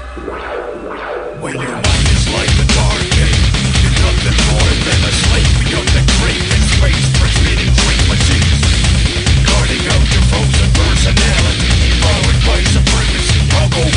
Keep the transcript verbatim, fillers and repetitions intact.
When your mind is like a target, you're nothing more than a slave. You're the craving space for spinning frequencies, guarding out your foes and personality, powered by supremacy. I'll go